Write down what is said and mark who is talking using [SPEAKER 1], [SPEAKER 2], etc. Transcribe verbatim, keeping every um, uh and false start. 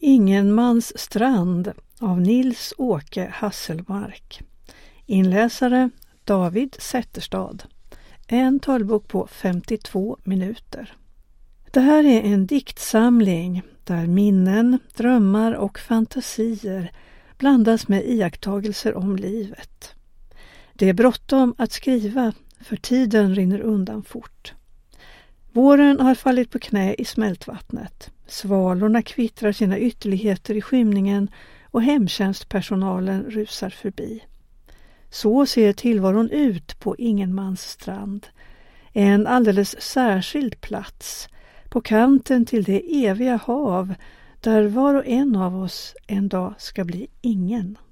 [SPEAKER 1] Ingenmans strand av Nils-Åke Hasselmark. Inläsare David Zetterstad. En talbok på femtiotvå minuter. Det här är en diktsamling där minnen, drömmar och fantasier blandas med iakttagelser om livet. Det är bråttom att skriva, för tiden rinner undan fort. Våren har fallit på knä i smältvattnet. Svalorna kvittrar sina ytterligheter i skymningen och hemtjänstpersonalen rusar förbi. Så ser tillvaron ut på Ingenmans strand. En alldeles särskild plats på kanten till det eviga hav där var och en av oss en dag ska bli ingen.